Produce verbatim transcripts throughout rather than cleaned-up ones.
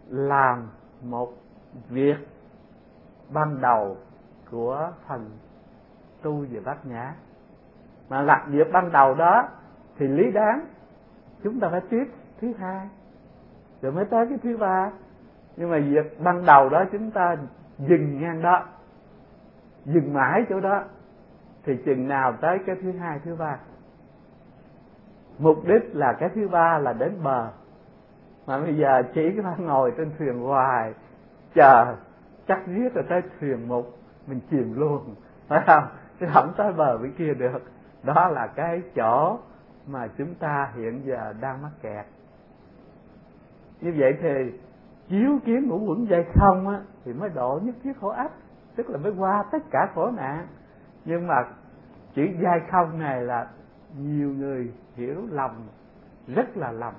làm một việc ban đầu của phần tu về bát nhã. Mà làm việc ban đầu đó thì lý đáng chúng ta phải tiếp thứ hai rồi mới tới cái thứ ba. Nhưng mà việc ban đầu đó chúng ta dừng ngang đó, dừng mãi chỗ đó, thì chừng nào tới cái thứ hai thứ ba. Mục đích là cái thứ ba là đến bờ, mà bây giờ chỉ có ngồi trên thuyền hoài chờ chắc riết rồi tới thuyền mục mình chìm luôn, phải không? Chứ không tới bờ bên kia được. Đó là cái chỗ mà chúng ta hiện giờ đang mắc kẹt. Như vậy thì chiếu kiến ngũ uẩn dây không á, thì mới độ nhất thiết khổ ách, tức là mới qua tất cả khổ nạn. Nhưng mà chữ dây không này là nhiều người hiểu lầm, rất là lầm.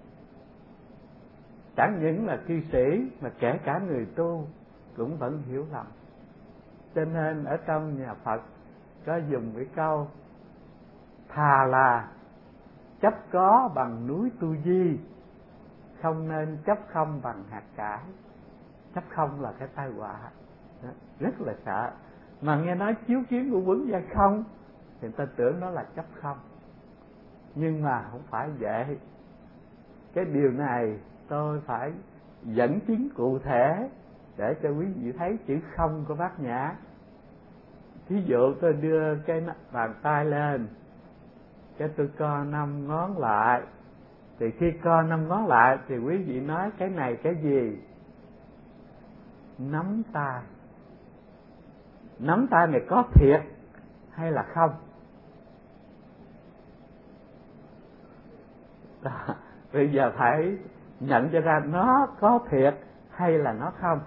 Chẳng những là cư sĩ mà kể cả người tu cũng vẫn hiểu lầm. Cho nên ở trong nhà Phật có dùng cái câu thà là chấp có bằng núi Tu Di, không nên chấp không bằng hạt cải. Chấp không là cái tai họa, rất là sợ. Mà nghe nói chiếu kiến của quấn ra không thì ta tưởng đó là chấp không. Nhưng mà không phải vậy. Cái điều này tôi phải dẫn chứng cụ thể để cho quý vị thấy chữ không của Bát Nhã. Thí dụ tôi đưa cái bàn tay lên, cái tôi co năm ngón lại, thì khi co năm ngón lại thì quý vị nói cái này cái gì? Nắm tay. Nắm tay này có thiệt hay là không? Đó, bây giờ phải nhận cho ra nó có thiệt hay là nó không.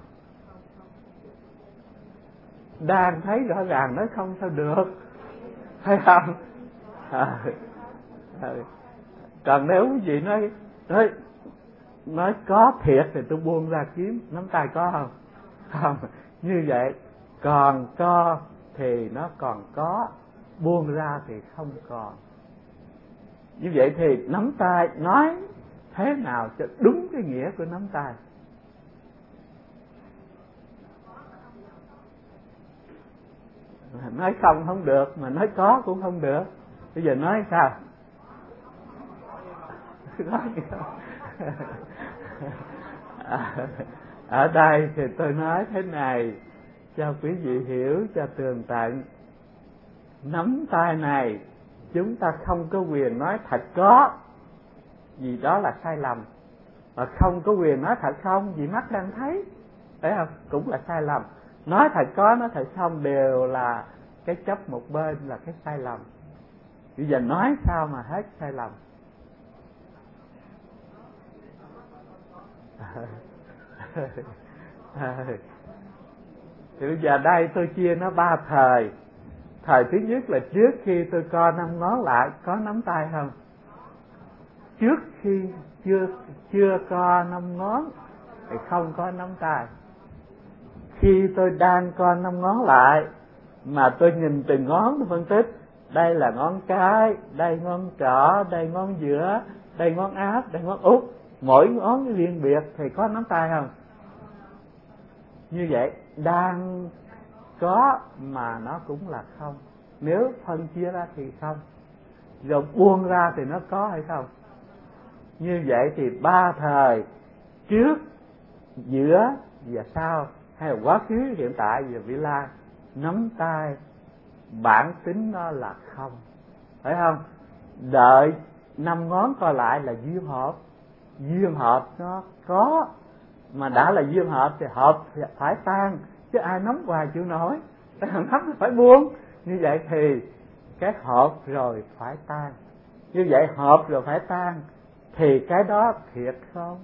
Đang thấy rõ ràng nói không sao được, phải không? À, à, còn nếu quý vị nói nói nói có thiệt thì tôi buông ra kiếm nắm tay có không? Không. Như vậy còn có thì nó còn có, buông ra thì không còn. Như vậy thì nắm tay nói thế nào cho đúng cái nghĩa của nắm tay? Nói không không được, mà nói có cũng không được. Bây giờ nói sao? Ở đây thì tôi nói thế này cho quý vị hiểu cho tường tận. Nắm tay này chúng ta không có quyền nói thật có, vì đó là sai lầm. Và không có quyền nói thật không, vì mắt đang thấy, phải không? Cũng là sai lầm. Nói thật có, nói thật không đều là cái chấp một bên, là cái sai lầm. Bây giờ nói sao mà hết sai lầm? Thì bây giờ đây tôi chia nó ba thời. Thời thứ nhất là trước khi tôi co năm ngón lại có nắm tay không? Trước khi chưa chưa co năm ngón thì không có nắm tay. Khi tôi đang co năm ngón lại mà tôi nhìn từng ngón tôi phân tích, đây là ngón cái, đây ngón trỏ, đây ngón giữa, đây ngón áp, đây ngón út, mỗi ngón riêng biệt thì có nắm tay không? Như vậy đang có mà nó cũng là không. Nếu phân chia ra thì không, rồi buông ra thì nó có hay không? Như vậy thì ba thời, trước, giữa và sau, hay là quá khứ, hiện tại và vị lai, nắm tay bản tính nó là không, phải không? Đợi năm ngón co lại là duyên hợp. Duyên hợp nó có, mà đã là duyên hợp thì hợp thì phải tan, chứ ai nắm hoài chịu nổi. Nắm phải buông. Như vậy thì cái hợp rồi phải tan. Như vậy hợp rồi phải tan thì cái đó thiệt không?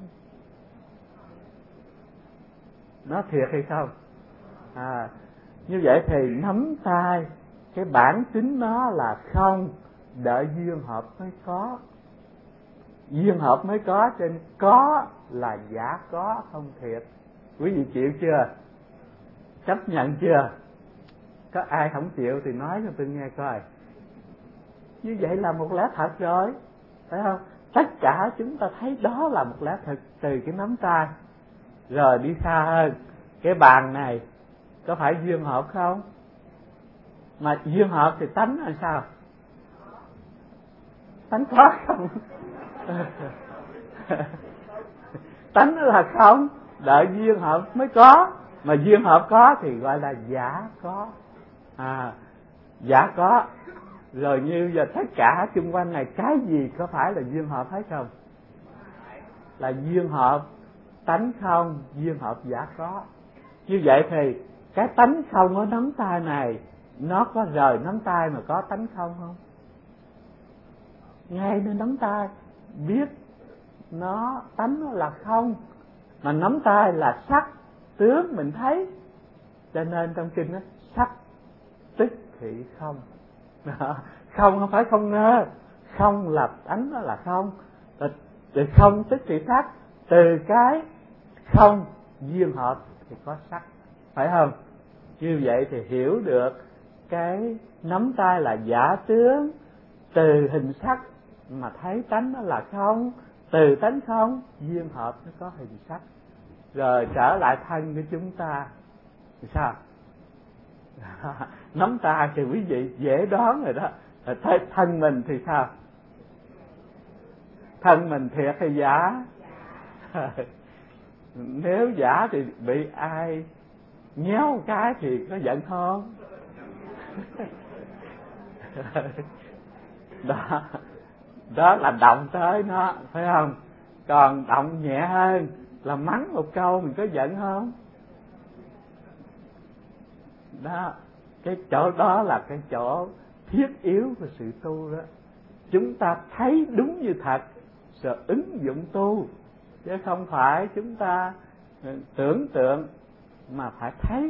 Nó thiệt hay không? À, như vậy thì nắm tay cái bản tính nó là không, đợi duyên hợp mới có. Duyên hợp mới có, trên có là giả có, không thiệt. Quý vị chịu chưa? Chấp nhận chưa? Có ai không chịu thì nói cho tôi nghe coi. Như vậy là một lẽ thật rồi, phải không? Tất cả chúng ta thấy đó là một lẽ thật từ cái nắm tay. Rồi đi xa hơn, cái bàn này có phải duyên hợp không? Mà duyên hợp thì tánh là sao? Tánh có không? Tánh là không, đợi duyên hợp mới có. Mà duyên hợp có thì gọi là giả có. À, giả có. Rồi như giờ tất cả xung quanh này cái gì có phải là duyên hợp hết không? Là duyên hợp tánh không, duyên hợp giả có. Như vậy thì cái tánh không ở nắm tay này nó có rời nắm tay mà có tánh không không? Ngay nơi nắm tay biết nó tánh nó là không, mà nắm tay là sắc tướng mình thấy, cho nên trong kinh nó sắc tức thị không. Không không phải không ngơ, không là tánh nó là không, từ không tức thị sắc, từ cái không duyên hợp thì có sắc, phải không? Như vậy thì hiểu được cái nắm tay là giả tướng, từ hình sắc mà thấy tánh nó là không, từ tánh không duyên hợp nó có hình sắc. Rồi trở lại thân của chúng ta thì sao? Nắm tay thì quý vị dễ đoán rồi đó. Thấy thân mình thì sao? Thân mình thiệt hay giả? Nếu giả thì bị ai nhéo cái thì có giận không? Đó, đó là động tới nó, phải không? Còn động nhẹ hơn là mắng một câu mình có giận không? Đó, cái chỗ đó là cái chỗ thiết yếu của sự tu đó. Chúng ta thấy đúng như thật rồi ứng dụng tu, chứ không phải chúng ta tưởng tượng, mà phải thấy.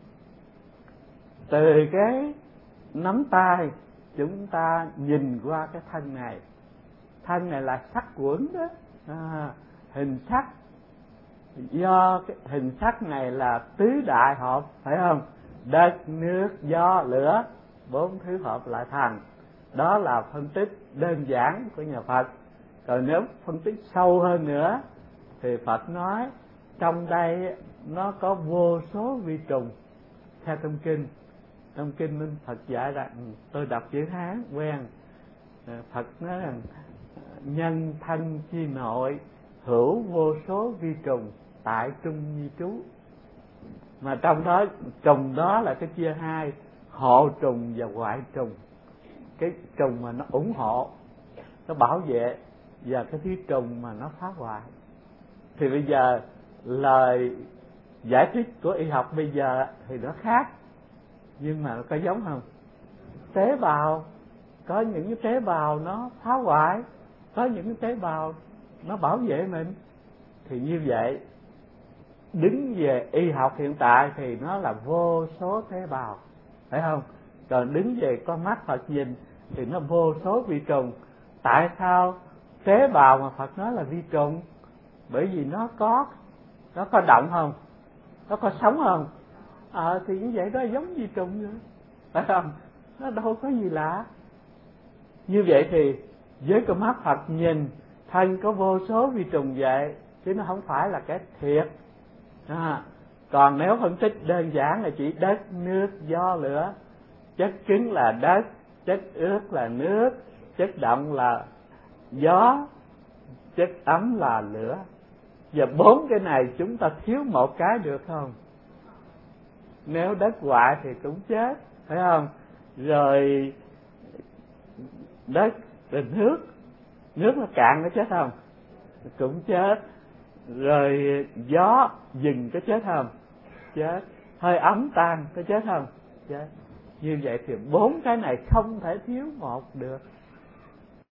Từ cái nắm tay chúng ta nhìn qua cái thân này, thân này là sắc quẩn đó, à, hình sắc. Do cái hình sắc này là tứ đại hợp, phải không? Đất, nước, gió, lửa, bốn thứ hợp lại thành. Đó là phân tích đơn giản của nhà Phật. Còn nếu phân tích sâu hơn nữa thì Phật nói trong đây nó có vô số vi trùng. Theo trong kinh, trong kinh Minh Phật dạy rằng, tôi đọc chữ Hán quen, Phật nói rằng nhân thân chi nội hữu vô số vi trùng tại trung nhi trú. Mà trong đó trùng đó là cái chia hai, hộ trùng và ngoại trùng. Cái trùng mà nó ủng hộ, nó bảo vệ, và cái thứ trùng mà nó phá hoại. Thì bây giờ lời giải thích của y học bây giờ thì nó khác, nhưng mà nó có giống không? Tế bào, có những cái tế bào nó phá hoại, có những cái tế bào nó bảo vệ mình. Thì như vậy, đứng về y học hiện tại thì nó là vô số tế bào, phải không? Còn đứng về con mắt Phật nhìn thì nó vô số vi trùng. Tại sao tế bào mà Phật nói là vi trùng? Bởi vì nó có nó có động không? Nó có sống không? Ờ à, thì như vậy đó giống vi trùng nữa, phải không? Nó đâu có gì lạ. Như vậy thì với con mắt Phật nhìn thân có vô số vi trùng vậy, chứ nó không phải là cái thiệt. À, còn nếu phân tích đơn giản là chỉ đất, nước, gió, lửa. Chất cứng là đất, chất ướt là nước, chất động là gió, chất ấm là lửa. Và bốn cái này chúng ta thiếu một cái được không? Nếu đất hoại thì cũng chết, phải không? Rồi đất, rồi nước, nước nó cạn nó chết không? Cũng chết. Rồi gió dừng có chết không? Chết. Hơi ấm tan có chết không? Chết. Như vậy thì bốn cái này không thể thiếu một được.